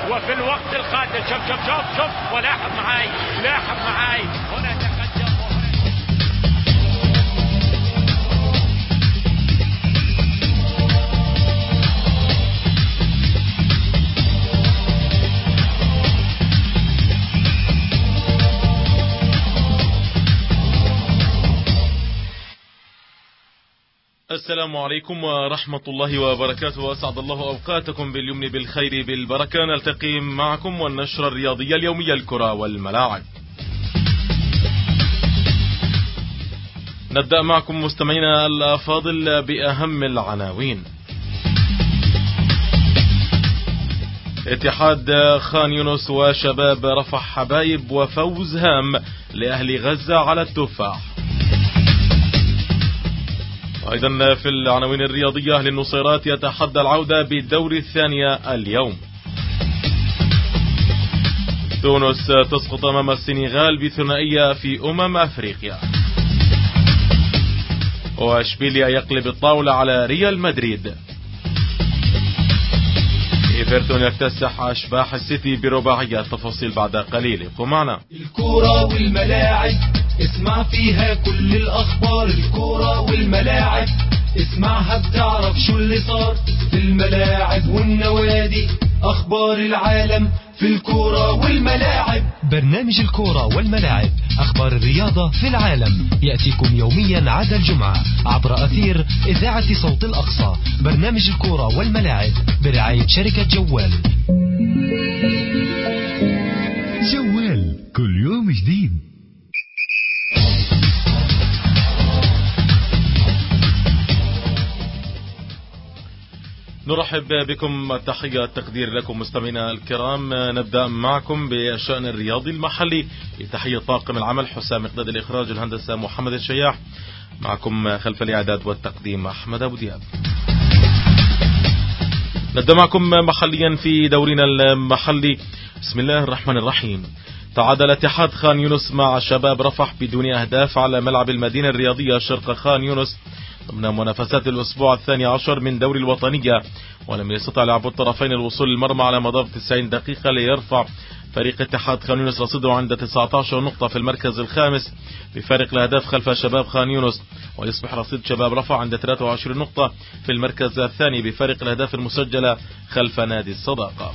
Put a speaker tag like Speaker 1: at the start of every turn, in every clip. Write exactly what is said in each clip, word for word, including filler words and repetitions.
Speaker 1: وفي الوقت القادم شوف شوف شوف شوف ولاحظ معاي لاحظ معاي هنا تقدم.
Speaker 2: السلام عليكم ورحمة الله وبركاته، وأسعد الله أوقاتكم باليمن بالخير بالبركة. نلتقي معكم والنشرة الرياضية اليومية الكرة والملاعب. نبدأ معكم مستمعينا الأفاضل بأهم العناوين. اتحاد خان يونس وشباب رفح حبايب وفوز هام لأهل غزة على التفاح. أيضا في العناوين الرياضية، أهل النصيرات يتحدى العودة بالدور الثانية اليوم. تونس تسقط أمام السنغال بثنائية في أمم أفريقيا. واشبيليا يقلب الطاولة على ريال مدريد. إيفرتون يكتسح أشباح السيتي برباعية. تفاصيل بعد قليل، ابقوا معنا.
Speaker 3: الكرة والملاعب اسمع فيها كل الأخبار. الكرة والملاعب اسمعها بتعرف شو اللي صار في الملاعب والنوادي. أخبار العالم في الكرة والملاعب.
Speaker 4: برنامج الكرة والملاعب، أخبار الرياضة في العالم، يأتيكم يوميا عدا الجمعة عبر أثير إذاعة صوت الأقصى. برنامج الكرة والملاعب برعاية شركة جوال.
Speaker 5: جوال كل يوم جديد.
Speaker 2: نرحب بكم، تحية تقدير لكم مستمعينا الكرام. نبدأ معكم بالشأن الرياضي المحلي بتحية طاقم العمل حسام مقداد، الإخراج الهندسة محمد الشياح، معكم خلف الإعداد والتقديم أحمد أبو دياب. نبدأ معكم محليا في دورنا المحلي. بسم الله الرحمن الرحيم. تعادل اتحاد خان يونس مع شباب رفح بدون أهداف على ملعب المدينة الرياضية شرق خان يونس ضمن منافسات الأسبوع الثاني عشر من دوري الوطنية، ولم يستطع لاعبو الطرفين الوصول للمرمى على مدار تسعين دقيقة ليرفع فريق اتحاد خان يونس رصيده عند تسعة عشر نقطة في المركز الخامس بفارق الأهداف خلف شباب خان يونس، ويصبح رصيد شباب رفح عند ثلاثة وعشرين نقطة في المركز الثاني بفارق الأهداف المسجلة خلف نادي الصداقة.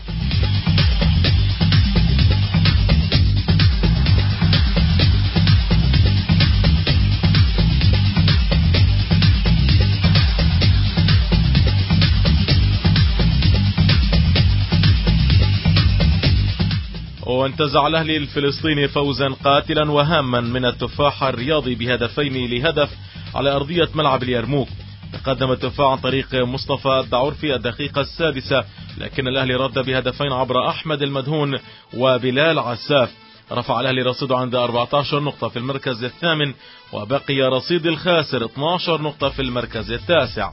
Speaker 2: وانتزع الأهلي الفلسطيني فوزا قاتلا وهاما من التفاح الرياضي بهدفين لهدف على أرضية ملعب اليرموك. تقدم التفاح عن طريق مصطفى الدعور في الدقيقة السادسة، لكن الأهلي رد بهدفين عبر أحمد المدهون وبلال عساف. رفع الأهلي رصيده عند أربعة عشر نقطة في المركز الثامن، وبقي رصيد الخاسر اثنتي عشرة نقطة في المركز التاسع.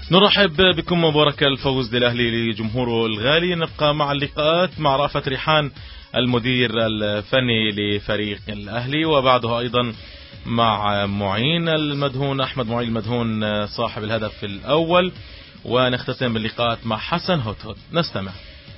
Speaker 2: نرحب بكم مبارك الفوز للأهلي لجمهوره الغالي. نبقى مع اللقاءات مع رأفت ريحان المدير الفني لفريق الأهلي، وبعدها أيضا مع معين المدهون أحمد معين المدهون صاحب الهدف الأول، ونختتم باللقاءات مع حسن هوتهوت. نستمع.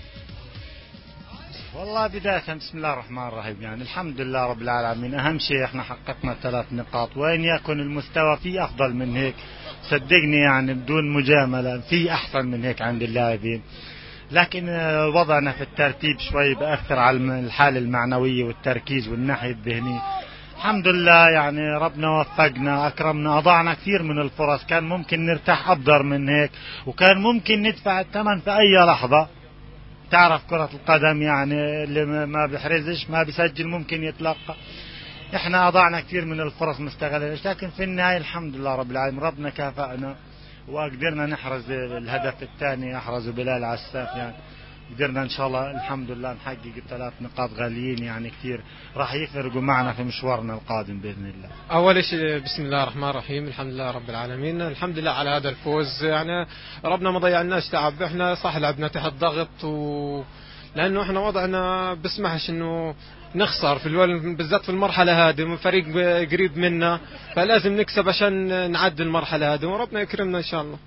Speaker 6: والله بداية بسم الله الرحمن الرحيم، يعني الحمد لله رب العالمين. أهم شيء احنا حققنا ثلاث نقاط، وإن يكن المستوى فيه أفضل من هيك صدقني، يعني بدون مجاملة في أحسن من هيك عند اللاعبين، لكن وضعنا في الترتيب شوي بأثر على الحالة المعنوية والتركيز والناحية الذهنية. الحمد لله يعني ربنا وفقنا أكرمنا، أضعنا كثير من الفرص، كان ممكن نرتاح أفضل من هيك، وكان ممكن ندفع الثمن في أي لحظة. تعرف كرة القدم يعني اللي ما بيحرزش ما بيسجل ممكن يتلقى. احنا أضعنا كثير من الفرص مستغلة، لكن في النهاية الحمد لله رب العالمين ربنا كافأنا وقدرنا نحرز الهدف الثاني، أحرزه بلال عساف. يعني قدرنا إن شاء الله الحمد لله نحقق الثلاث نقاط غاليين، يعني كثير راح يفرقوا معنا في مشوارنا القادم بإذن الله.
Speaker 7: أول شيء بسم الله الرحمن الرحيم، الحمد لله رب العالمين، الحمد لله على هذا الفوز. يعني ربنا ما ضيعناش تعب، احنا صح لعبنا تحت ضغط، و لأنه احنا وضعنا بسمحش إنه نخسر في الول... بالذات في المرحلة هذه من فريق قريب منا، فلازم نكسب عشان نعدي المرحلة هذه، وربنا يكرمنا إن شاء الله.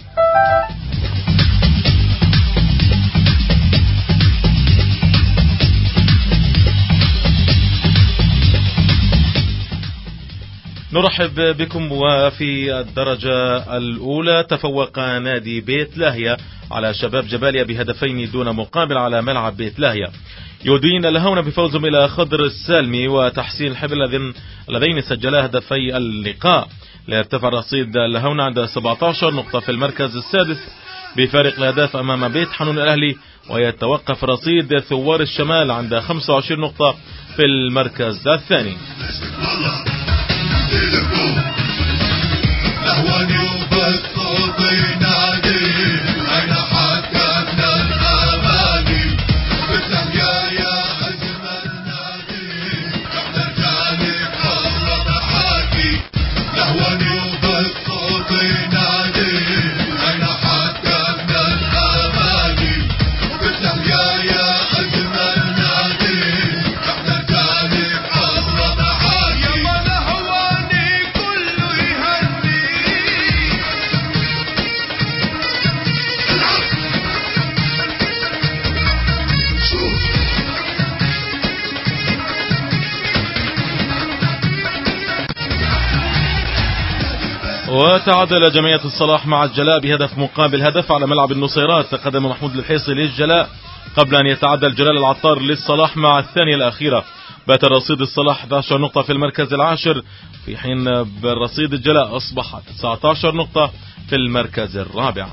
Speaker 2: نرحب بكم. وفي الدرجة الأولى تفوق نادي بيت لاهية على شباب جباليا بهدفين دون مقابل على ملعب بيت لاهية. يودين الهون بفوزهم إلى خضر السالمي وتحسين الحبل اللذين سجلا هدفي اللقاء، ليرتفع رصيد الهون عند سبعة عشر نقطة في المركز السادس بفارق الأهداف أمام بيت حنون الأهلي، ويتوقف رصيد ثوار الشمال عند خمسة وعشرين نقطة في المركز الثاني. وتعادل جمعية الصلاح مع الجلاء بهدف مقابل هدف على ملعب النصيرات. تقدم محمود الحيصي للجلاء قبل أن يتعادل جلال العطار للصلاح مع الثانية الأخيرة. بات رصيد الصلاح إحدى عشرة نقطة في المركز العاشر، في حين برصيد الجلاء أصبح تسعة عشر نقطة في المركز الرابع.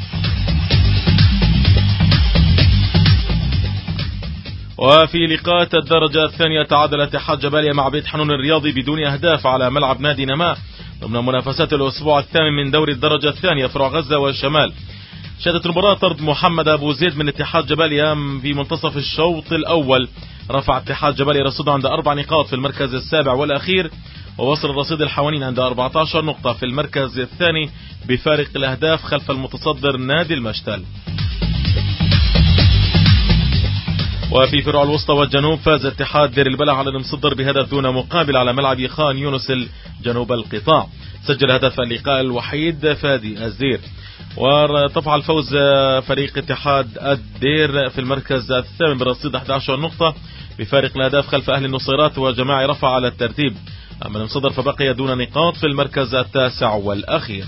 Speaker 2: وفي لقاءات الدرجة الثانية تعادل اتحاد جباليا مع بيت حنون الرياضي بدون أهداف على ملعب نادي نماء ضمن منافسات الأسبوع الثامن من دوري الدرجة الثانية فروع غزة والشمال. شهدت المباراة طرد محمد أبو زيد من اتحاد جباليا في منتصف الشوط الأول. رفع اتحاد جباليا رصيده عند أربع نقاط في المركز السابع والأخير، ووصل رصيد الحوانين عند أربعة عشر نقطة في المركز الثاني بفارق الأهداف خلف المتصدر نادي المشتل. وفي فروع الوسطى والجنوب فاز اتحاد دير البلح على المصدر بهدف دون مقابل على ملعب خان يونس جنوب القطاع. سجل هدف اللقاء الوحيد فادي الزير. وارتفع الفوز فريق اتحاد الدير في المركز الثامن برصيد إحدى عشرة نقطة بفارق الأهداف خلف أهل النصيرات وجماعي رفع على الترتيب. أما المصدر فبقي دون نقاط في المركز التاسع والأخير.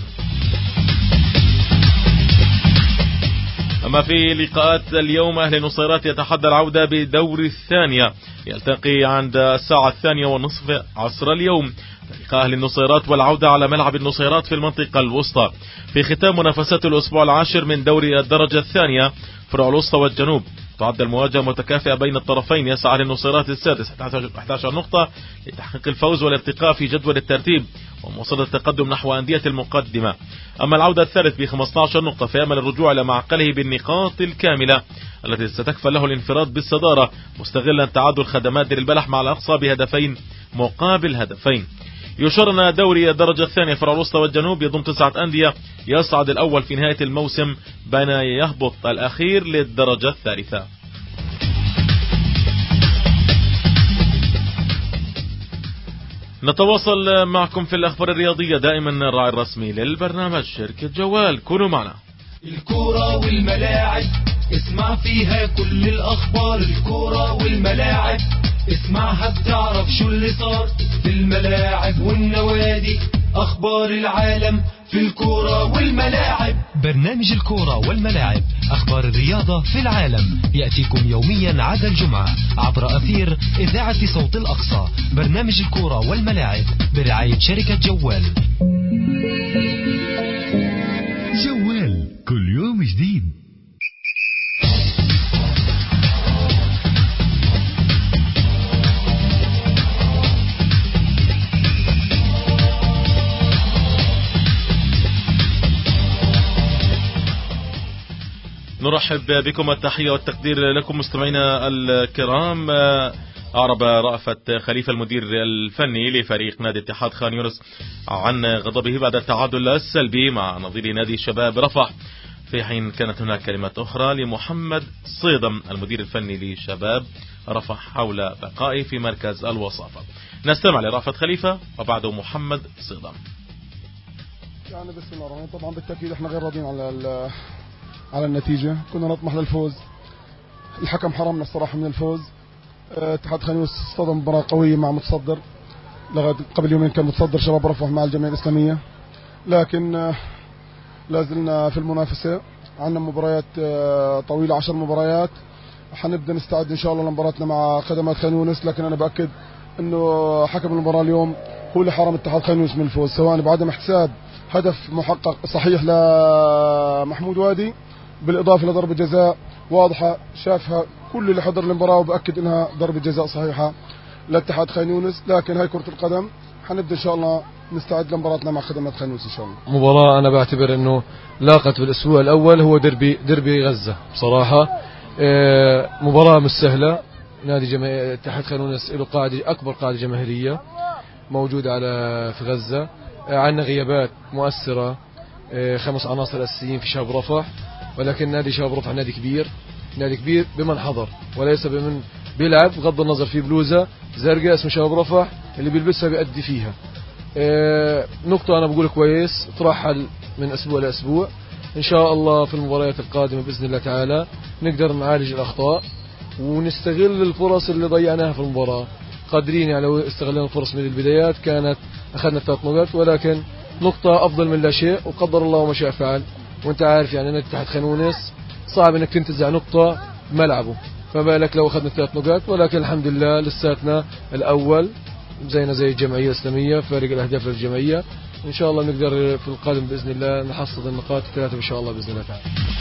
Speaker 2: أما في لقاءات اليوم أهل النصيرات يتحدى العودة بدور الثانية، يلتقي عند الساعة الثانية والنصف عصر اليوم لقاء أهل النصيرات والعودة على ملعب النصيرات في المنطقة الوسطى في ختام منافسات الأسبوع العاشر من دوري الدرجة الثانية فروع الوسطى والجنوب. تعد المواجهة متكافئة بين الطرفين. يسعى للنصيرات السادس إحدى عشر نقطة لتحقيق الفوز والارتقاء في جدول الترتيب ومواصلة التقدم نحو أندية المقدمة. أما العودة الثالث ب خمسة عشر نقطة فيأمل الرجوع إلى معقله بالنقاط الكاملة التي ستكفل له الانفراد بالصدارة، مستغلا تعادل خدمات دير البلح مع الأقصى بهدفين مقابل هدفين. يشار أن دوري الدرجة الثانية فرع الوسطى والجنوب يضم تسعة أندية، يصعد الأول في نهاية الموسم بين يهبط الأخير للدرجة الثالثة. نتواصل معكم في الأخبار الرياضية دائما الراعي الرسمي للبرنامج شركة جوال، كونوا معنا.
Speaker 3: الكرة والملاعب اسمع فيها كل الأخبار، الكرة والملاعب اسمعها بتعرف شو اللي صار في الملاعب والنوادي، أخبار العالم في الكرة والملاعب.
Speaker 4: برنامج الكرة والملاعب، أخبار الرياضة في العالم، يأتيكم يوميا عدا الجمعة عبر أثير إذاعة صوت الأقصى. برنامج الكرة والملاعب برعاية شركة جوال.
Speaker 5: جوال كل يوم جديد.
Speaker 2: نرحب بكم، التحية والتقدير لكم مستمعينا الكرام. أعرب رأفت خليفة المدير الفني لفريق نادي اتحاد خان يونس عن غضبه بعد التعادل السلبي مع نظير نادي شباب رفح، في حين كانت هناك كلمات أخرى لمحمد صيدم المدير الفني لشباب رفح حول بقائه في مركز الوصافة. نستمع لرأفت خليفة وبعده محمد صيدم.
Speaker 8: يعني بسم الله الرحمن الرحيم. طبعا بالتأكيد احنا غير راضيين على على النتيجة، كنا نطمح للفوز، الحكم حرمنا الصراحة من الفوز. اتحاد خان يونس اصطدم مباراة قوية مع متصدر، لغاية قبل يومين كان متصدر شباب رفح مع الجمعية الإسلامية، لكن لازلنا في المنافسة، عندنا مباريات طويلة عشر مباريات، حنبدأ نستعد إن شاء الله لمباراتنا مع خدمات خان يونس. لكن أنا بأكد إنه حكم المباراة اليوم هو اللي حرم اتحاد خان يونس من الفوز، سواء بعدم احتساب هدف محقق صحيح لمحمود وادي بالإضافة لضربة جزاء واضحة شافها كل اللي حضر المباراة، وبأكد إنها ضربة جزاء صحيحة لاتحاد خان يونس. لكن هاي كرة القدم، حنبدأ إن شاء الله نستعد لمباراتنا مع خدمات خان يونس إن شاء الله.
Speaker 9: مباراة أنا بعتبر إنه لاقت بالأسبوع الأول، هو دربي دربي غزة بصراحة. مباراة مش سهلة، نادي جماهير اتحاد خان يونس له قاعدة أكبر قاعدة جماهيرية موجودة على في غزة، عندنا غيابات مؤثرة، خمس عناصر أساسيين في شباب رفح، ولكن نادي شباب رفح نادي كبير، نادي كبير بمن حضر وليس بمن بيلعب، بغض النظر في بلوزة زرقاء اسمه شباب رفح اللي بيلبسها بيأدي فيها. اه نقطة أنا بقول كويس ترحل من أسبوع لأسبوع، إن شاء الله في المباريات القادمة بإذن الله تعالى نقدر نعالج الأخطاء ونستغل الفرص اللي ضيعناها في المباراة. قادرين يعني لو استغلنا الفرص من البدايات كانت أخذنا ثلاث نقاط، ولكن نقطة أفضل من لا شيء، وقدر الله وما شاء فعل. وانت عارف يعني نادي اتحاد خان يونس صعب انك تنتزع نقطة بملعبه، فما بالك لو اخذنا ثلاث نقاط. ولكن الحمد لله لساتنا الاول زينا زي الجمعية الاسلامية، فارق الاهداف للجمعية. ان شاء الله نقدر في القادم باذن الله نحصد النقاط الثلاثة ان شاء الله باذن الله تعالى.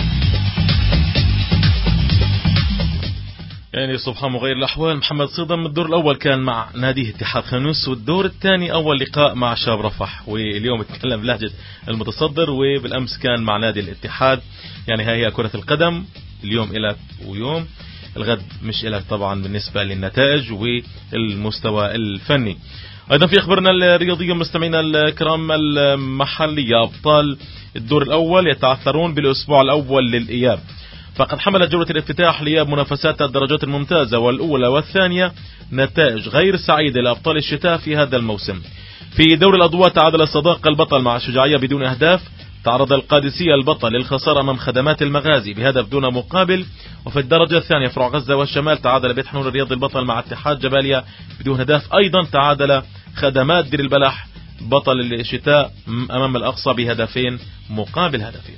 Speaker 2: يعني سبحان مغير الأحوال. محمد صيدم الدور الأول كان مع نادي اتحاد خان يونس، والدور الثاني أول لقاء مع شباب رفح، واليوم اتكلم بلهجة المتصدر، وبالأمس كان مع نادي الاتحاد. يعني هاي هي كرة القدم، اليوم إلك ويوم الغد مش إلك طبعا بالنسبة للنتائج والمستوى الفني. أيضا في أخبارنا الرياضية مستمعينا الكرام المحلية، أبطال الدور الأول يتعثرون بالأسبوع الأول للإياب، فقد حملت جولة الافتتاح لإياب منافسات الدرجات الممتازة والأولى والثانية نتائج غير سعيدة لأبطال الشتاء في هذا الموسم. في دور الأضواء تعادل الصداقة البطل مع الشجاعية بدون أهداف، تعرض القادسية البطل للخسارة أمام خدمات المغازي بهدف دون مقابل. وفي الدرجة الثانية فرع غزة والشمال تعادل بيت حنون الرياضي البطل مع اتحاد جباليا بدون أهداف. أيضا تعادل خدمات دير البلح بطل الشتاء أمام الأقصى بهدفين مقابل هدفين.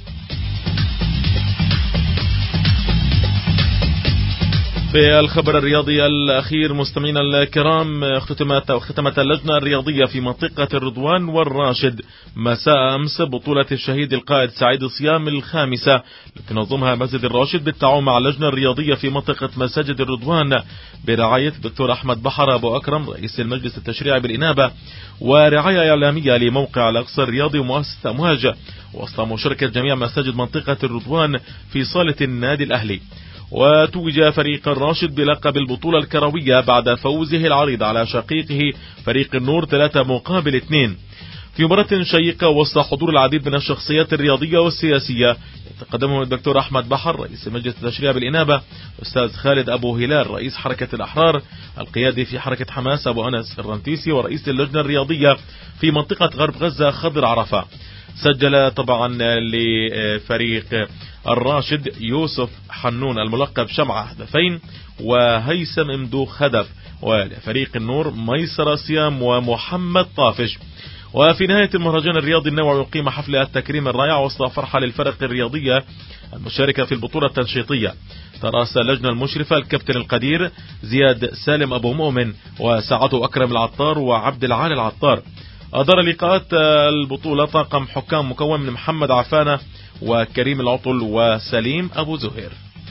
Speaker 2: في الخبر الرياضي الأخير مستمعينا الكرام، اختتمت اختتمت اللجنة الرياضية في منطقة الرضوان والراشد مساء أمس بطولة الشهيد القائد سعيد صيام الخامسة التي تنظمها مسجد الراشد بالتعاون مع اللجنة الرياضية في منطقة مساجد الرضوان برعاية الدكتور أحمد بحر أبو أكرم رئيس المجلس التشريعي بالإنابة، ورعاية إعلامية لموقع الأقصى الرياضي ومؤسسة أمواج، وسط مشاركة جميع مساجد منطقة الرضوان في صالة النادي الأهلي. وتوج فريق الراشد بلقب البطولة الكروية بعد فوزه العريض على شقيقه فريق النور ثلاثة مقابل اثنين في مباراة شيقة وسط حضور العديد من الشخصيات الرياضية والسياسية يتقدمهم الدكتور أحمد بحر رئيس مجلس التشريع بالإنابة، أستاذ خالد أبو هلال رئيس حركة الأحرار، القيادي في حركة حماس أبو أنس الرنتيسي، ورئيس اللجنة الرياضية في منطقة غرب غزة خضر عرفة. سجل طبعا لفريق الراشد يوسف حنون الملقب شمعة هدفين وهيثم امدوخ هدف، ولفريق النور ميسر صيام ومحمد طافش. وفي نهاية المهرجان الرياضي النووي أقيم حفل التكريم الرائع وسط فرحة للفرق الرياضية المشاركة في البطولة التنشيطية. ترأس اللجنة المشرفة الكابتن القدير زياد سالم أبو مؤمن وسعده أكرم العطار وعبد العالي العطار. أدار لقاءات البطولة طاقم حكام مكون من محمد عفانة وكريم العطل وسليم أبو زهير.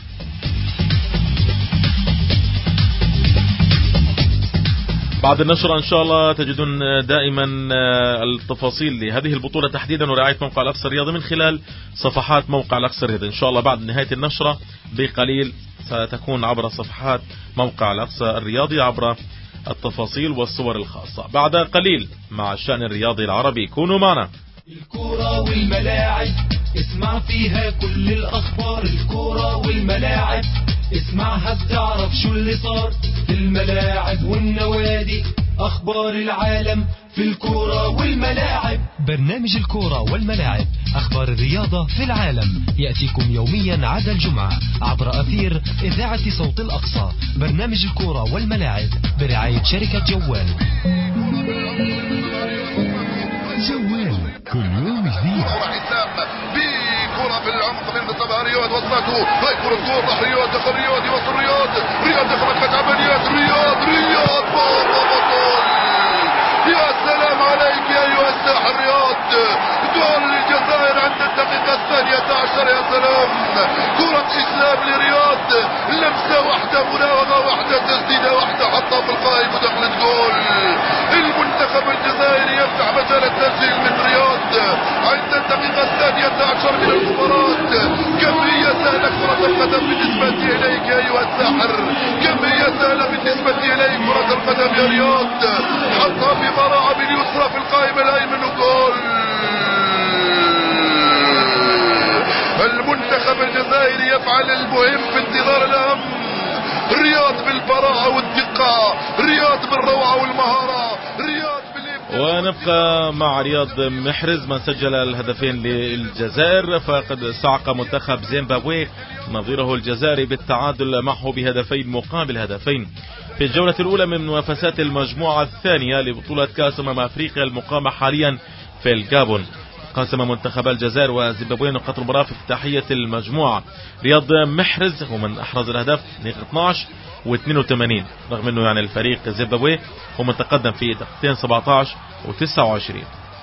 Speaker 2: بعد النشرة إن شاء الله تجدون دائما التفاصيل لهذه البطولة تحديدا ورعاية موقع الأقصى الرياضي من خلال صفحات موقع الأقصى الرياضي. إن شاء الله بعد نهاية النشرة بقليل ستكون عبر صفحات موقع الأقصى الرياضي عبر التفاصيل والصور الخاصة. بعد قليل مع الشأن الرياضي العربي كونوا معنا.
Speaker 3: الكرة والملاعب اسمع فيها كل الأخبار، الكرة والملاعب اسمعها بتعرف شو اللي صار في الملاعب والنوادي، أخبار العالم في الكرة والملاعب.
Speaker 4: برنامج الكرة والملاعب، أخبار الرياضة في العالم، يأتيكم يوميا عدا الجمعة عبر أثير إذاعة صوت الأقصى. برنامج الكرة والملاعب برعاية شركة جوال.
Speaker 5: جوال كل يوم جديد.
Speaker 10: كرة في العمق من مصطفى رياض وصلته، هاي كرة جول راح رياض دخل رياض يوصل رياض رياض دخل فتح عمليات رياض رياض بابا بطل. يا سلام عليك يا أيها الساحر رياض، جول للجزائر عند الدقيقة الثانية عشر. يا سلام، كرة إسلام لرياض، لمسة واحدة مناوغة واحدة تسديدة واحدة حطها في القائم ودخلت جول. المنتخب الجزائري يفتح مجال التسجيل من رياض عند الدقيقة الثانية عشر من المباراة. كم هي سهلة كرة القدم بالنسبة إليك يا أيها الساحر، كم هي سهلة بالنسبة إليك كرة القدم يا رياض. حطها في براعة باليسرى في القائم الأيمن وجول. المنتخب الجزائري يفعل المهم في انتظار الأهم. رياض بالبراعة والدقة، رياض بالروعة والمهارة، رياض بالإبداع.
Speaker 2: ونبقى مع رياض محرز من سجل الهدفين للجزائر، فقد صعق منتخب زيمبابوي نظيره الجزائري بالتعادل معه بهدفين مقابل هدفين في الجولة الأولى من منافسات المجموعة الثانية لبطولة كأس أمم أفريقيا المقامة حاليا في الجابون. قاسم منتخب الجزائر وزيمبابوي نقاط المباراة في افتتاحية المجموعة. رياض محرز هو من أحرز الأهداف اثناشر واثنين وثمانين، رغم أنه يعني الفريق زيمبابوي هو من تقدم في دقيقتين سبعة عشر وتسعة وعشرين.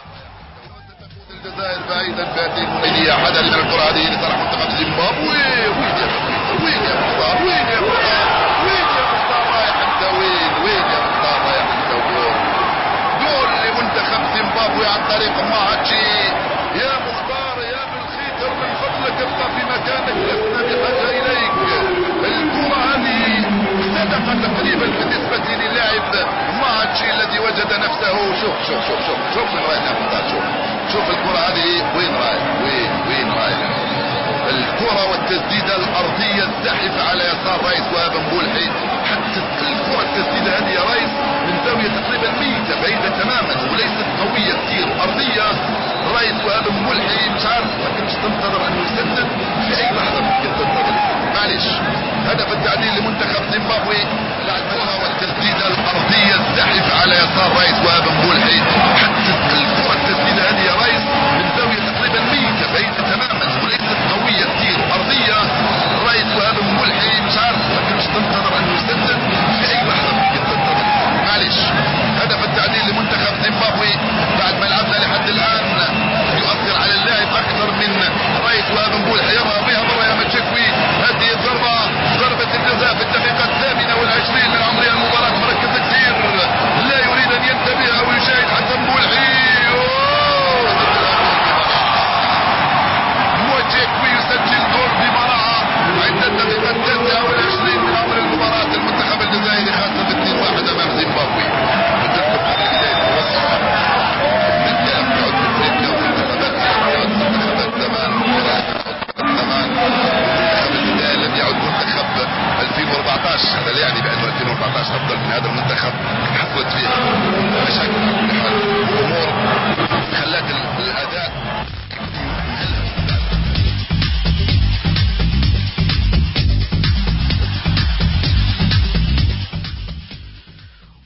Speaker 10: الجزائر بعيدا فاتين منيدية حدا من الكرة هذه لصالح منتخب زيمبابوي. وين يا وين يا مختار وين يا مختار وين يا مختار رايح انت وين وين يا مختار رايح انت وجول جول لمنتخب زيمبابوي عن طريق ماهاتشي. يا مختار يا بالخيتر من فضلك ابقى في مكانك، لسنا بحاجة إليك. الكرة هذه صدقة تقريبا بالنسبة للاعب ماهاتشي الذي وجد نفسه. شوف شوف شوف شوف شوف من رايح يا مختار، شوف شوف الكرة هذه وين رايح وين وين رايح. الكرة والتسديدة الأرضية الزحف على يسار رئيس وهاب مبولحي. حتى الكرة التسديدة هذه يا رئيس من زاوية تقريبا ميتة بعيدة تماما وليست قوية كثير أرضية. رئيس وهاب مبولحي مش عارف ما كنتش تنتظر أنه يسدد في أي لحظة، ممكن تنتظر معلش. هدف التعديل لمنتخب زيمبابوي. الكرة والتسديدة الأرضية الزحف على يسار رئيس وهاب مبولحي. حتى الكرة التسديدة هذه يا رئيس من زاوية تقريبا ميتة بعيدة تماما وليست قوية كثير أرضية. رئيس وهاب مبولحي مش عارف ما كنتش تنتظر أنه يسدد في أي لحظة، ممكن تنتظر معلش. هدف التعديل لمنتخب زيمبابوي بعد ما لعبنا لحد الآن يؤثر على اللاعب أكثر من رئيس وهاب مبولحي. يرى بها مرة يا متشكوي. هذه الضربة ضربة الجزاء في الدقيقة الثامنة والعشرين من عمرها المباراة. مركز كثير لا يريد أن ينتهي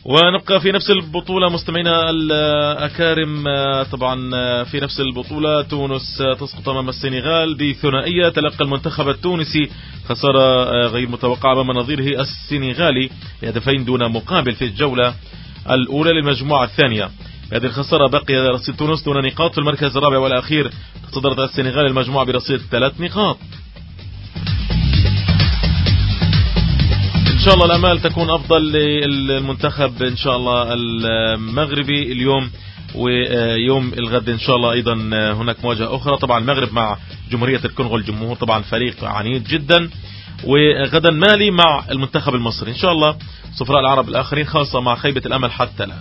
Speaker 2: ونبقى في نفس البطولة مستمعينا الأكارم. طبعا في نفس البطولة تونس تسقط أمام السنغال بثنائية. تلقى المنتخب التونسي خسارة غير متوقعة أمام نظيره السنغالي بهدفين دون مقابل في الجولة الأولى للمجموعة الثانية. بهذه الخسارة بقي رصيد تونس دون نقاط في المركز الرابع والأخير. تصدرت السنغال المجموعة برصيد ثلاث نقاط. إن شاء الله الأمال تكون أفضل للمنتخب إن شاء الله المغربي اليوم، ويوم الغد إن شاء الله أيضا هناك مواجهة أخرى. طبعا المغرب مع جمهورية الكونغو، الجمهور طبعا فريق عنيد جدا. وغدا مالي مع المنتخب المصري إن شاء الله. صفراء العرب الآخرين خاصة مع خيبة الأمل حتى الآن.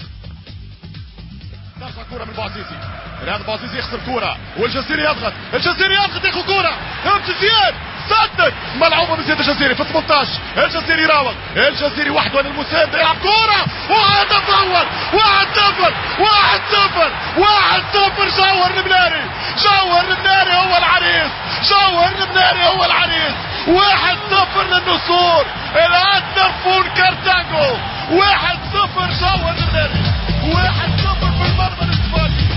Speaker 10: كرة من بوعزيزي، رياض بوعزيزي يخسر كرة والجزيري يضغط، الجزيري يضغط ياخذ كرة، همت زياد سدد ملعوبة بزياد الجزيري في ثمانية عشر. الجزيري يراوغ، الجزيري وحده للمساندة يلعب كرة وهدف أول، واحد صفر واحد صفر واحد صفر. جوهر المناري، جوهر المناري هو العريس، جوهر المناري هو العريس. واحد صفر للنصور، الهدف فون كارتاغو. واحد صفر جوهر المناري، واحد صفر في المرمى الاسباني.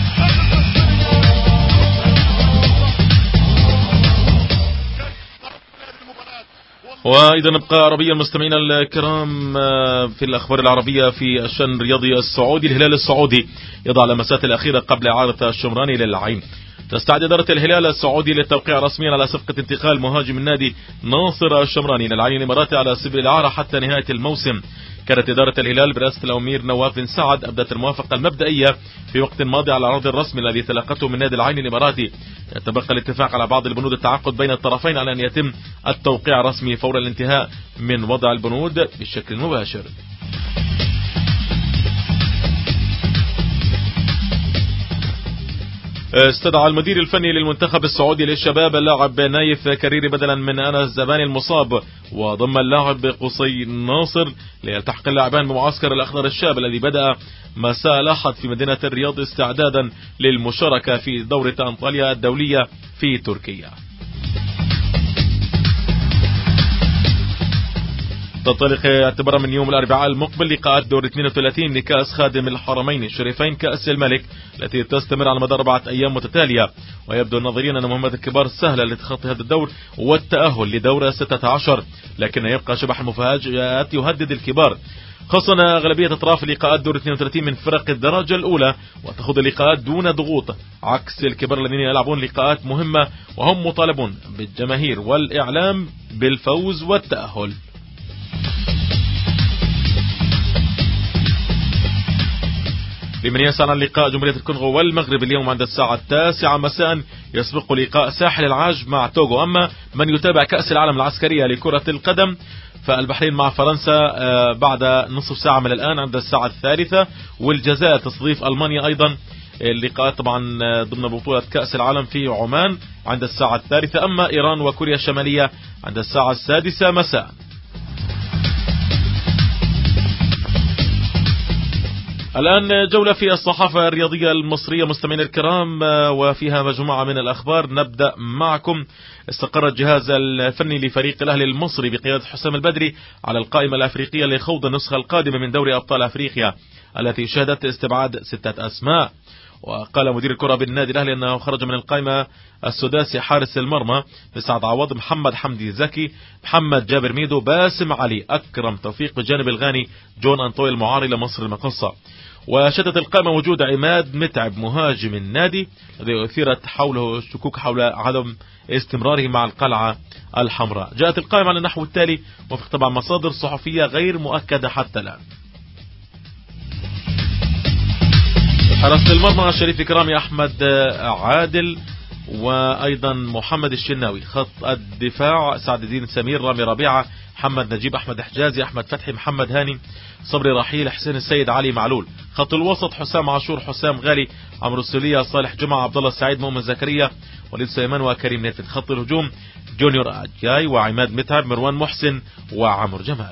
Speaker 2: وإذا نبقى عربيا مستمعينا الكرام في الأخبار العربية في الشأن الرياضي السعودي. الهلال السعودي يضع اللمسات الأخيرة قبل إعارة الشمراني للعين. تستعد إدارة الهلال السعودي للتوقيع رسميا على صفقة انتقال مهاجم النادي ناصر الشمراني للعين الإماراتي على سبيل الإعارة حتى نهاية الموسم. كانت إدارة الهلال برئاسة الأمير نواف بن سعد أبدت الموافقة المبدئية في وقت ماضي على العرض الرسمي الذي تلقته من نادي العين الإماراتي. يتبقى الاتفاق على بعض البنود التعاقد بين الطرفين على أن يتم التوقيع الرسمي فور الانتهاء من وضع البنود بشكل مباشر. استدعى المدير الفني للمنتخب السعودي للشباب اللاعب نايف كريري بدلا من أنس الزباني المصاب، وضم اللاعب قصي ناصر ليلتحق اللاعبان بمعسكر الأخضر الشاب الذي بدأ مساء الأحد في مدينة الرياض استعدادا للمشاركة في دورة أنطاليا الدولية في تركيا. تنطلق اعتبارا من يوم الأربعاء المقبل لقاءات دور اثنين وثلاثين لكأس خادم الحرمين الشريفين كأس الملك التي تستمر على مدار أربعة أيام متتالية. ويبدو الناظرين أن مهمة الكبار سهلة لتخطي هذا الدور والتأهل لدور ستة عشر، لكن يبقى شبح المفاجآت يهدد الكبار، خاصة أغلبية أطراف لقاءات دور اثنين وثلاثين من فرق الدرجة الأولى وتخوض اللقاءات دون ضغوط، عكس الكبار الذين يلعبون لقاءات مهمة وهم مطالبون بالجماهير والإعلام بالفوز والتأهل. لمن يسعى عن لقاء جمهورية الكونغو والمغرب اليوم عند الساعة التاسعة مساء يسبق لقاء ساحل العاج مع توغو. أما من يتابع كأس العالم العسكرية لكرة القدم فالبحرين مع فرنسا بعد نصف ساعة من الآن عند الساعة الثالثة، والجزائر تستضيف ألمانيا أيضا. اللقاءات طبعا ضمن بطولة كأس العالم في عمان عند الساعة الثالثة. أما إيران وكوريا الشمالية عند الساعة السادسة مساء. الآن جولة في الصحافة الرياضية المصرية مستمعين الكرام، وفيها مجموعة من الأخبار. نبدأ معكم. استقر الجهاز الفني لفريق الأهلي المصري بقيادة حسام البدري على القائمة الأفريقية لخوض النسخة القادمة من دوري أبطال أفريقيا التي شهدت استبعاد ستة أسماء. وقال مدير الكرة بالنادي الأهلي أنه خرج من القائمة السداسي حارس المرمى مسعد عوض، محمد حمدي زكي، محمد جابر ميدو، باسم علي، أكرم توفيق بجانب الغاني جون أنطوي المعاري لمصر المقصة. وشدت القائمة وجود عماد متعب مهاجم النادي الذي أثيرت حوله شكوك حول عدم استمراره مع القلعة الحمراء. جاءت القائمة على النحو التالي وفق طبعا مصادر صحفية غير مؤكدة حتى الآن. حراسة المرمى شريف إكرامي، أحمد عادل، وأيضا محمد الشناوي. خط الدفاع سعد الدين سمير، رامي ربيعة، محمد نجيب، أحمد حجازي، أحمد فتحي، محمد هاني، صبري رحيل، حسين السيد، علي معلول. خط الوسط حسام عاشور، حسام غالي، عمرو السولية، صالح جمعة، عبد الله السعيد، مؤمن زكريا، وليد سليمان وكريم نيفيد. خط الهجوم جونيور أجاي وعماد متعب، مروان محسن وعمر جمال.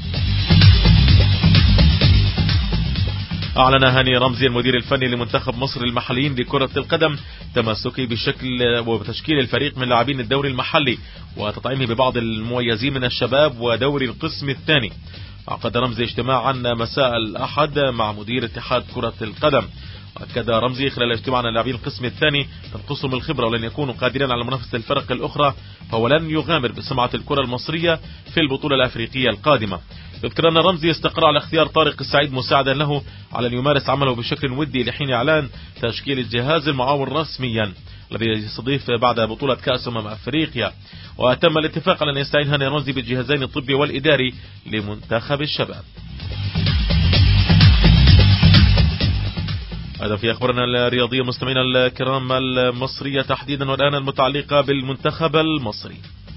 Speaker 2: أعلن هاني رمزي المدير الفني لمنتخب مصر المحليين لكرة القدم تمسكه بشكل وبتشكيل الفريق من لاعبين الدوري المحلي وتطعيمه ببعض المميزين من الشباب ودوري القسم الثاني. عقد رمزي اجتماعا مساء الأحد مع مدير اتحاد كرة القدم. أكد رمزي خلال اجتماع أن اللاعبين القسم الثاني تنقصهم الخبرة ولن يكونوا قادرين على منافسة الفرق الأخرى، فهو لن يغامر بسمعة الكرة المصرية في البطولة الأفريقية القادمة. يذكر أن رمزي استقر على اختيار طارق السعيد مساعدا له على أن يمارس عمله بشكل ودي لحين إعلان تشكيل الجهاز المعاون رسميا الذي يستضيف بعد بطولة كأس أمم أفريقيا. وتم الاتفاق على أن يستعين هاني رمزي بالجهازين الطبي والإداري لمنتخب الشباب. هذا في أخبارنا الرياضية مستمعينا الكرام المصرية تحديدا، والآن المتعلقة بالمنتخب المصري.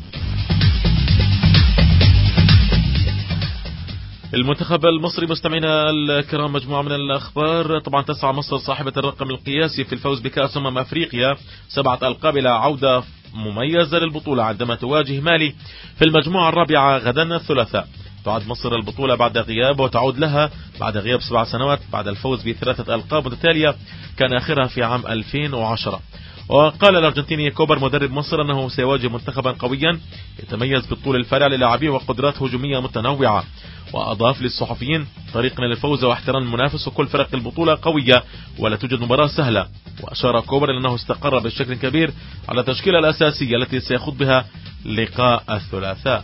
Speaker 2: المنتخب المصري مستمعينا الكرام مجموعة من الأخبار. طبعا تسعى مصر صاحبة الرقم القياسي في الفوز بكأس أمم أفريقيا، سبعة ألقاب إلى عودة مميزة للبطولة عندما تواجه مالي في المجموعة الرابعة غدا الثلاثاء. تعد مصر البطولة بعد غياب وتعود لها بعد غياب سبع سنوات بعد الفوز بثلاثة ألقاب متتالية كان آخرها في عام ألفين وعشرة. وقال الأرجنتيني كوبر مدرب مصر أنه سيواجه منتخبا قويا يتميز بالطول الفارع للاعبيه وقدرات هجومية متنوعة. وأضاف للصحفيين طريقنا للفوز واحترام المنافس وكل فرق البطولة قوية ولا توجد مباراة سهلة. وأشار كوبر أنه استقر بشكل كبير على التشكيلة الأساسية التي سيخوض بها لقاء الثلاثاء.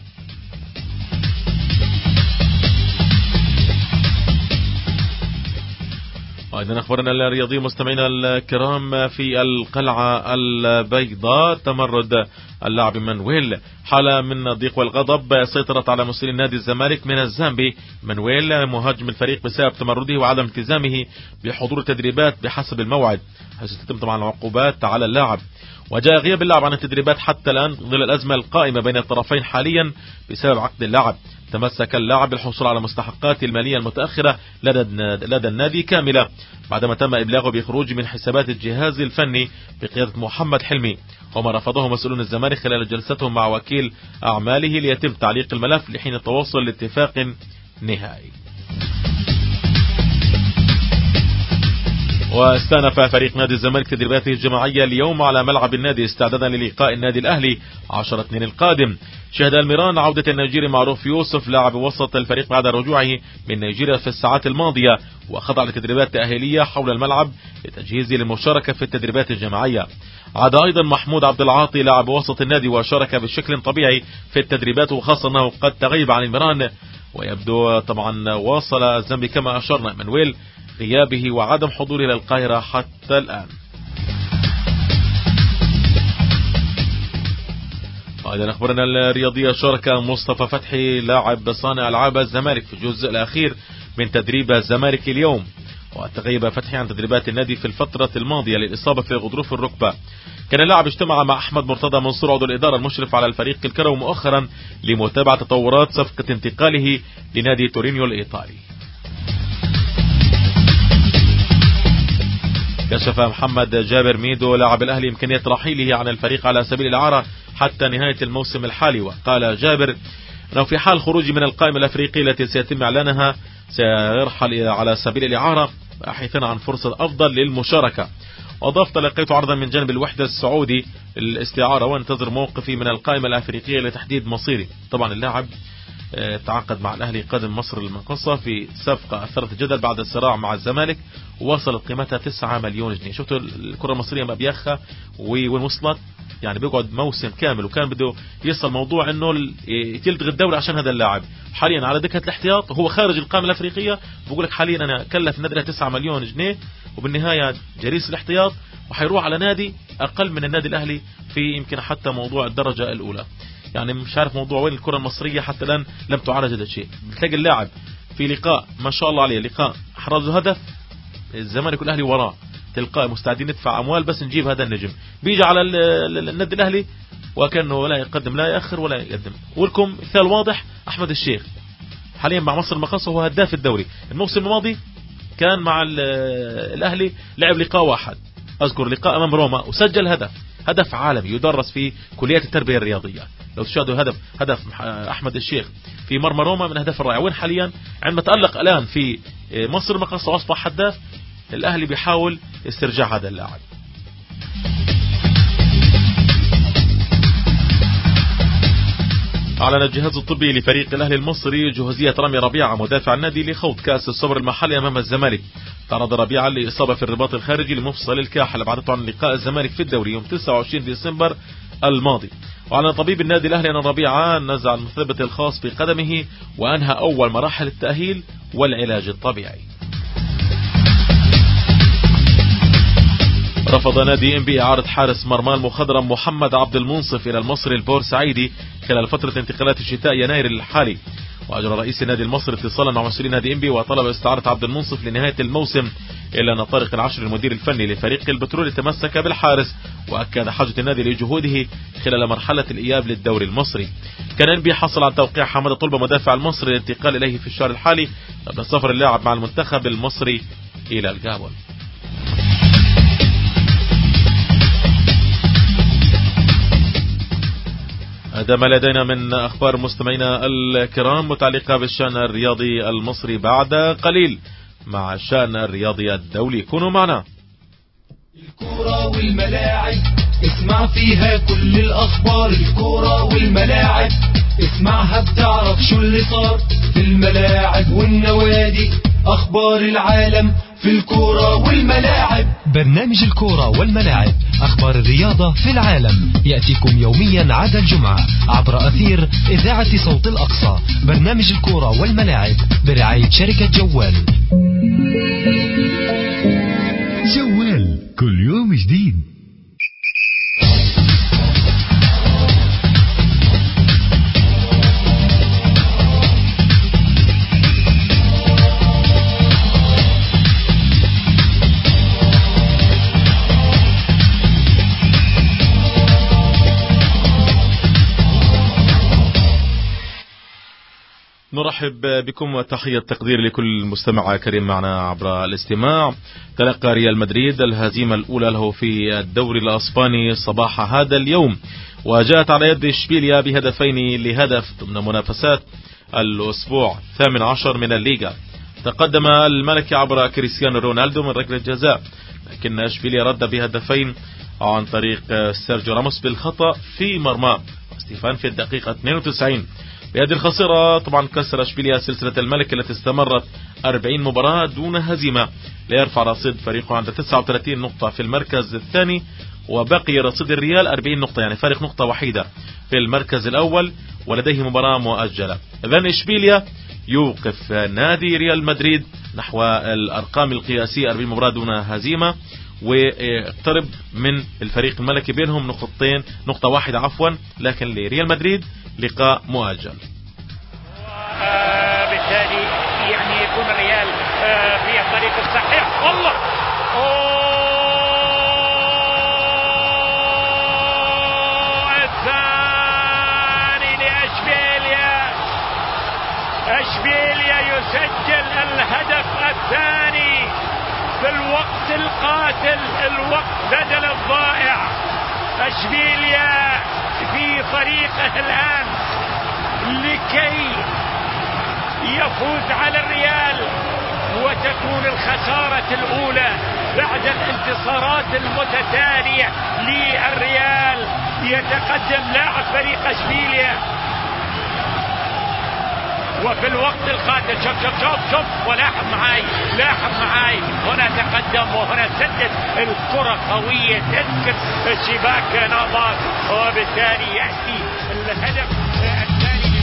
Speaker 2: وأيضا أخبارنا الرياضية مستمعينا الكرام في القلعة البيضاء، تمرد اللاعب مانويل، حالة من الضيق والغضب سيطرت على مسؤولي نادي الزمالك من الزامبي مانويل مهاجم الفريق بسبب تمرده وعدم التزامه بحضور التدريبات بحسب الموعد، حيث تتم طبعا العقوبات على اللاعب. وجاء غياب اللاعب عن التدريبات حتى الآن ظل الأزمة القائمة بين الطرفين حاليا بسبب عقد اللاعب. تمسك اللاعب بالحصول على مستحقاته المالية المتأخرة لدى النادي كاملة بعدما تم إبلاغه بخروج من حسابات الجهاز الفني بقيادة محمد حلمي، وما رفضه مسؤولون الزمالك خلال جلستهم مع وكيل أعماله ليتم تعليق الملف لحين التوصل لاتفاق نهائي. واستأنف فريق نادي الزمالك تدريباته الجماعية اليوم على ملعب النادي استعدادا للقاء النادي الأهلي عشرة اثنين القادم. شهد الميران عودة النيجيري معروف يوسف لاعب وسط الفريق بعد رجوعه من نيجيريا في الساعات الماضية، وخضع لتدريبات تأهيلية حول الملعب لتجهيزه للمشاركة في التدريبات الجماعية. عاد أيضا محمود عبد العاطي لاعب وسط النادي وشارك بشكل طبيعي في التدريبات، وخاصة أنه قد تغيب عن الميران، ويبدو طبعا واصل الزامبي كما أشرنا مانويل غيابه وعدم حضوره إلى القاهرة حتى الآن. أيضا أخبرنا الرياضية شارك مصطفى فتحي لاعب صانع ألعاب الزمالك في الجزء الأخير من تدريب الزمالك اليوم، وتغيب فتحي عن تدريبات النادي في الفترة الماضية للإصابة في غضروف الركبة. كان اللاعب اجتمع مع أحمد مرتضى منصور عضو الإدارة المشرف على الفريق الكروي مؤخرا لمتابعة تطورات صفقة انتقاله لنادي تورينيو الإيطالي. كشف محمد جابر ميدو لاعب الأهلي إمكانية رحيله عن الفريق على سبيل الإعارة حتى نهاية الموسم الحالي. وقال جابر أنه في حال خروجه من القائمة الأفريقية التي سيتم إعلانها سيرحل على سبيل الإعارة باحثا عن فرصة أفضل للمشاركة. وأضاف تلقيت عرضا من جانب الوحدة السعودي للاستعارة وانتظر موقفي من القائمة الأفريقية لتحديد مصيري. طبعا اللاعب تعاقد مع الأهلي قادم مصر المقصة في صفقة أثرت الجدل بعد الصراع مع الزمالك ووصلت قيمتها تسعة مليون جنيه. شفتوا الكرة المصرية ما بيخها وين وصلت، يعني بيقعد موسم كامل وكان بده يصل موضوع انه يلغي الدوري عشان هذا اللاعب، حاليا على دكة الاحتياط وهو خارج القائمة الأفريقية. بقول لك حاليا انا كلف النادي تسعة مليون جنيه وبالنهاية جريس الاحتياط وحيروح على نادي اقل من النادي الأهلي في يمكن حتى موضوع الدرجة الأولى. يعني مش عارف موضوع وين الكرة المصرية حتى الآن لم تعالج هذا الشيء. بتلاقي اللاعب في لقاء ما شاء الله عليه لقاء حرزه هدف الزمالك والأهلي وراه تلقائي مستعدين ندفع أموال بس نجيب هذا النجم، بيجي على النادي الأهلي وكأنه لا يقدم لا يأخر ولا يقدم. ولكم مثال واضح أحمد الشيخ حاليا مع مصر المقاصة وهو هداف الدوري. الموسم الماضي كان مع الأهلي لعب لقاء واحد أذكر لقاء أمام روما وسجل هدف هدف عالمي يدرس في كليات التربية الرياضية. لو تشاهدوا هدف هدف أحمد الشيخ في مرمى روما من أهداف الرائعة. وين حاليا عندما تألق الآن في مصر المقاصة وأصبح هداف الأهلي بيحاول استرجاع هذا اللاعب. أعلن الجهاز الطبي لفريق الأهلي المصري جهوزية رامي ربيعة مدافع النادي لخوض كأس السوبر المحلي أمام الزمالك. تعرض ربيعة لإصابة في الرباط الخارجي لمفصل الكاحل بعد عن لقاء الزمالك في الدوري يوم تسعة وعشرين ديسمبر الماضي. وأعلن طبيب النادي الأهلي أن ربيعة نزع المثبت الخاص بقدمه وأنهى أول مراحل التأهيل والعلاج الطبيعي. رفض نادي إنبي إعارة حارس مرمى المخضرم محمد عبد المنصف إلى المصري البورسعيدي خلال فترة انتقالات شتاء يناير الحالي. وأجرى رئيس النادي المصري اتصالا مع مسؤولي نادي إنبي وطلب استعارة عبد المنصف لنهاية الموسم، إلا أن طارق العشر المدير الفني لفريق البترول تمسك بالحارس وأكد حاجة النادي لجهوده خلال مرحلة الإياب للدوري المصري. كان إنبي حصل على توقيع حمد طلبة مدافع المصري للانتقال إليه في الشهر الحالي قبل سفر اللاعب مع المنتخب المصري إلى الجابون. هذا ما لدينا من أخبار مستمعينا الكرام متعلقة بالشأن الرياضي المصري. بعد قليل مع الشأن الرياضي الدولي، كونوا معنا.
Speaker 3: الكرة والملاعب اسمع فيها كل الأخبار، الكرة والملاعب اسمعها بتعرف شو اللي صار في الملاعب والنوادي، أخبار العالم في الكرة والملاعب.
Speaker 4: برنامج الكرة والملاعب، أخبار الرياضة في العالم، يأتيكم يوميا عدا الجمعة عبر أثير إذاعة صوت الأقصى. برنامج الكرة والملاعب برعاية شركة جوال.
Speaker 5: جوال كل يوم جديد.
Speaker 2: نرحب بكم وتحية تقدير لكل مستمع كريم معنا عبر الاستماع. تلقى ريال مدريد الهزيمة الأولى له في الدوري الأسباني صباح هذا اليوم، وجاءت على يد إشبيليا بهدفين لهدف ضمن منافسات الأسبوع الثامن عشر من الليغا. تقدم الملكي عبر كريستيانو رونالدو من ركلة جزاء، لكن إشبيليا رد بهدفين عن طريق سيرجيو راموس بالخطأ في مرمى ستيفان في الدقيقة اثنين وتسعين. بهذه الخسارة طبعا كسر اشبيليا سلسلة الملك التي استمرت أربعين مباراة دون هزيمة، ليرفع رصيد فريقه عند تسعة وثلاثين نقطة في المركز الثاني، وبقي رصيد الريال أربعين نقطة، يعني فارق نقطة وحيدة في المركز الأول ولديه مباراة مؤجلة. إذن اشبيليا يوقف نادي ريال مدريد نحو الأرقام القياسية أربعين مباراة دون هزيمة، ويقترب من الفريق الملكي بينهم نقطتين نقطة واحدة عفوا، لكن لريال مدريد لقاء مؤجل.
Speaker 1: بالتالي يعني يكون الريال في الطريق الصحيح. والله الثاني لاشبيليا، اشبيليا يسجل الهدف الثاني في الوقت القاتل، الوقت بدل الضائع. اشبيليا في طريقه الآن لكي يفوز على الريال وتكون الخسارة الأولى بعد الانتصارات المتتالية للريال. يتقدم لاعب فريق اشبيليا وفي الوقت القاتل. شوف شوف شوف شوف ولاحظ معاي لاحظ معاي هنا تقدم وهنا سدد الكرة قوية تذكر شباك نافاس، وبالتالي يأتي الهدف الثاني.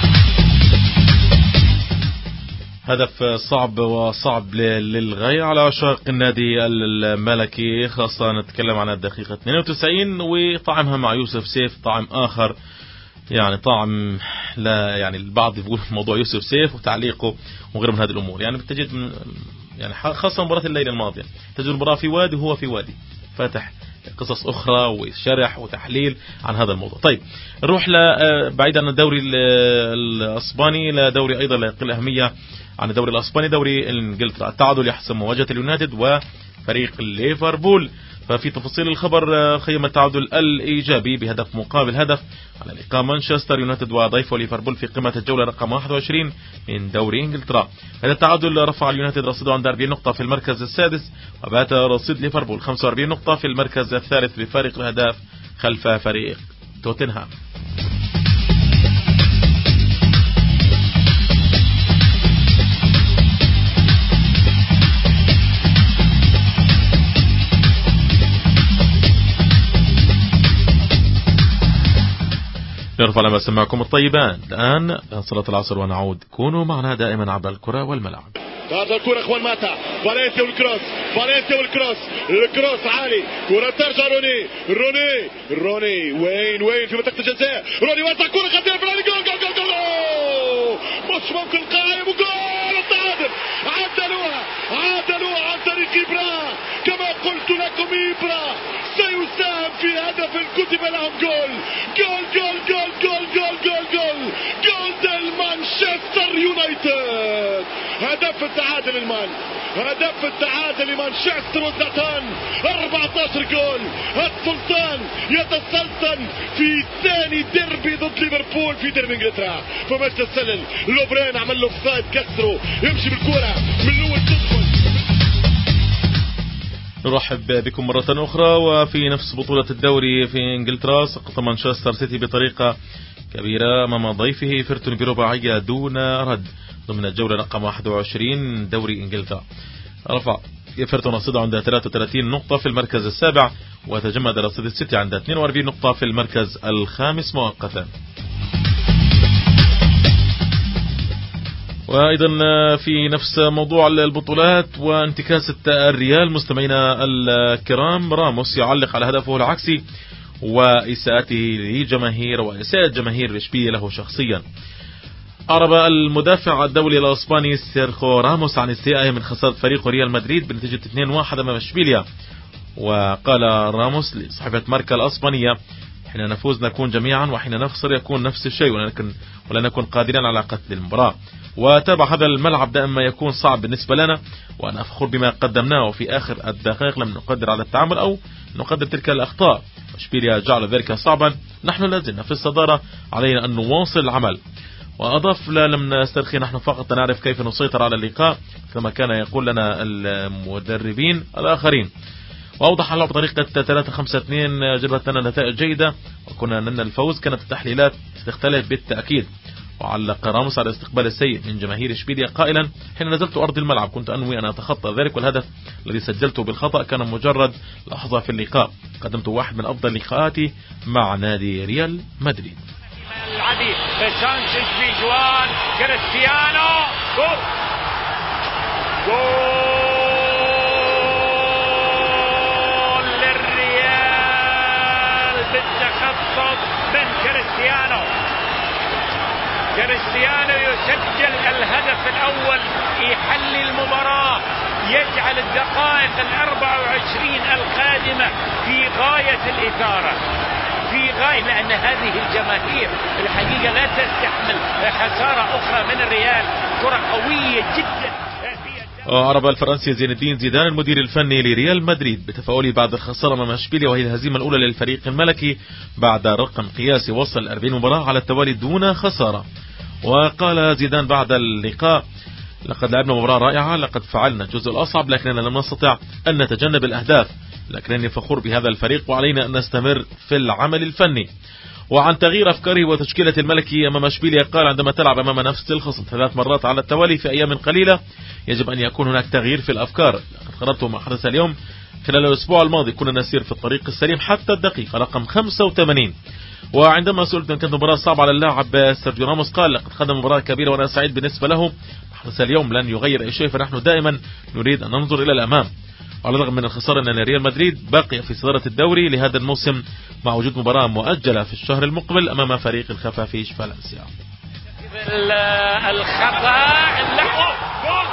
Speaker 2: هدف صعب وصعب للغاية على عشاق النادي الملكي، خاصة نتكلم عن الدقيقة اثنين وتسعين وطعمها مع يوسف سيف، طعم آخر يعني طعم لا يعني البعض يقول موضوع يوسف سيف وتعليقه وغير من هذه الأمور. يعني تجد من يعني خاصة مباراة الليلة الماضية تجد المباراة في وادي وهو في وادي، فاتح قصص أخرى وشرح وتحليل عن هذا الموضوع. طيب نروح بعيد عن الدوري الأسباني لدوري أيضا لا يقل أهمية عن الدوري الأسباني، دوري إنجلترا. التعادل يحسم مواجهة اليونايتد وفريق ليفربول. ففي تفاصيل الخبر خيم التعادل الإيجابي بهدف مقابل هدف على لقاء مانشستر يونايتد وضيفه ليفربول في قمة الجولة رقم واحد وعشرين من دوري إنجلترا. هذا التعادل رفع اليونايتد رصيده عند أربعين نقطة في المركز السادس، وبات رصيد ليفربول خمسة وأربعين نقطة في المركز الثالث بفارق الأهداف خلف فريق توتنهام. نرفع لما سمعكم الطيبان. الآن صلاة العصر ونعود. كونوا معنا دائما عبر الكرة والملعب.
Speaker 11: هذا الكرة اخوان ماتا، فالنسيا والكروس، فالنسيا والكروس، الكروس عالي، كرة ترجع روني، روني، روني وين وين في منطقة الجزاء، روني وسع كرة خطيرة في العالي، جول جول جول جول، مش ممكن قائم وجول التعادل، عدلوها، عدلوها عن طريق إبرا، كما قلت لكم إبرا سيساهم في هدف كتب لهم جول، جول جول جول جول جول جول جول، جول ديل مانشستر يونايتد، هدف التعادل المان، هدف التعادل لمانشستر وزلاتان، أربعة عشر جول، السلطان يتسلطن في ثاني ديربي ضد ليفربول في ديربي انجلترا، فمجد السلل لوبرين عمل له اوفسايد كسره، يمشي بالكرة من الاول تدخل.
Speaker 2: نرحب بكم مرة أخرى. وفي نفس بطولة الدوري في إنجلترا سقط مانشستر سيتي بطريقة كبيرة أمام ضيفه إيفرتون برباعية دون رد ضمن الجولة رقم واحد وعشرين دوري إنجلترا. رفع إيفرتون رصيده عند ثلاثة وثلاثين نقطة في المركز السابع، وتجمد رصيد السيتي عند اثنين وأربعين نقطة في المركز الخامس مؤقتا. وأيضا في نفس موضوع البطولات وانتكاسة الريال مستمعينا الكرام، راموس يعلق على هدفه العكسي وإساءته لجماهير وإساءة جماهير إشبيلية له شخصيا. أعرب المدافع الدولي الإسباني سيرخيو راموس عن استيائه من خسارة فريق ريال مدريد بنتيجة اثنين واحد أمام إشبيلية. وقال راموس لصحيفة ماركا الإسبانية: حين نفوز نكون جميعا، وحين نخسر يكون نفس الشيء، ولكن ولا نكون قادرين على قتل المباراة. وتابع: هذا الملعب دائما يكون صعب بالنسبة لنا، وأنا فخور بما قدمناه، وفي آخر الدقائق لم نقدر على التعامل أو نقدر تلك الأخطاء. إشبيلية جعل ذلك صعبا، نحن لازلنا في الصدارة، علينا أن نواصل العمل. وأضاف: لا لم نسترخي، نحن فقط نعرف كيف نسيطر على اللقاء كما كان يقول لنا المدربين الآخرين. وأوضح له بطريقة ثلاثة خمسة اثنين جلبت لنا نتائج جيدة، وكنا أن الفوز كانت التحليلات تختلف بالتأكيد. وعلق راموس على الاستقبال السيء من جماهير إشبيلية قائلا: حين نزلت أرض الملعب كنت أنوي أن أتخطى ذلك، والهدف الذي سجلته بالخطأ كان مجرد لحظة في اللقاء. قدمت واحد من أفضل لقاءاتي مع نادي ريال مدريد.
Speaker 1: العدي سانشيز في جوان كريستيانو، جول جول للريال بالتخطط من كريستيانو. كريستيانو يسجل الهدف الأول، يحلي المباراة، يجعل الدقائق الأربع وعشرين القادمة في غاية الإثارة، في غاية، لأن هذه الجماهير الحقيقة لا تستحمل خسارة أخرى من الريال. كرة قوية جدا.
Speaker 2: أعرب الفرنسي زين الدين زيدان المدير الفني لريال مدريد بتفاؤله بعد الخسارة أمام إشبيلية، وهي الهزيمة الأولى للفريق الملكي بعد رقم قياسي وصل أربعين مباراة على التوالي دون خسارة. وقال زيدان بعد اللقاء: لقد لعبنا مباراة رائعة، لقد فعلنا الجزء الأصعب لكننا لم نستطع أن نتجنب الأهداف، لكنني فخور بهذا الفريق وعلينا أن نستمر في العمل الفني. وعن تغيير أفكاره وتشكيلة الملكي أمام إشبيلية قال: عندما تلعب أمام نفس الخصم ثلاث مرات على التوالي في أيام قليلة يجب أن يكون هناك تغيير في الأفكار. لقد قررت ما حدث اليوم. خلال الأسبوع الماضي كنا نسير في الطريق السليم حتى الدقيقة رقم خمسة وثمانين. وعندما سئلت أن كانت مباراة صعبة على اللاعب سيرجيو راموس قال: لقد قدم مباراة كبيرة وأنا سعيد بالنسبة له. ما حدث اليوم لن يغير أي شيء، فنحن دائما نريد أن ننظر إلى الأمام. على الرغم من الخسارة أن ريال مدريد باقي في صدارة الدوري لهذا الموسم مع وجود مباراة مؤجلة في الشهر المقبل أمام فريق الخفافيش فالنسيا.
Speaker 1: الخطأ اللحظة جول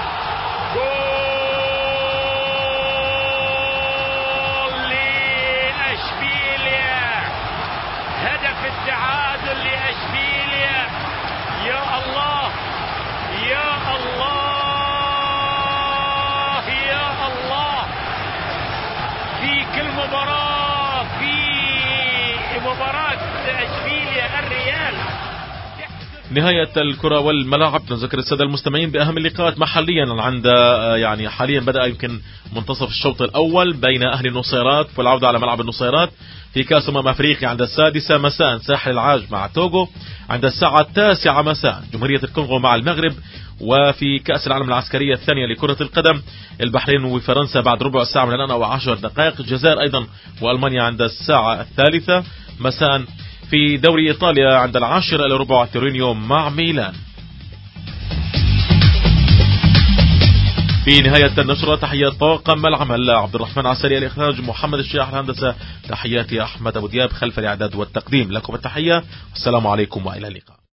Speaker 1: جول لإشبيلية، هدف التعادل لإشبيلية. يا الله يا الله يا الله، في كل مباراة في مباراة إشبيلية الريال.
Speaker 2: نهاية الكرة والملاعب. نذكر السادة المستمعين بأهم اللقاءات محليا عند يعني حاليا بدأ يمكن منتصف الشوط الأول بين أهل النصيرات والعودة على ملعب النصيرات في كأس أمم أفريقيا عند السادسة مساء ساحل العاج مع توغو، عند الساعة التاسعة مساء جمهورية الكونغو مع المغرب. وفي كأس العالم العسكرية الثانية لكرة القدم البحرين وفرنسا بعد ربع ساعة من الآن أو عشر دقائق، الجزائر أيضا وألمانيا عند الساعة الثالثة مساء. في دوري إيطاليا عند العاشر إلى ربع تورينيو مع ميلان. في نهاية النشرة تحيات طاقم العمل عبد الرحمن عساري، الإخراج محمد الشيخ، الهندسة تحياتي أحمد أبو دياب خلف الإعداد والتقديم. لكم التحية والسلام عليكم وإلى اللقاء.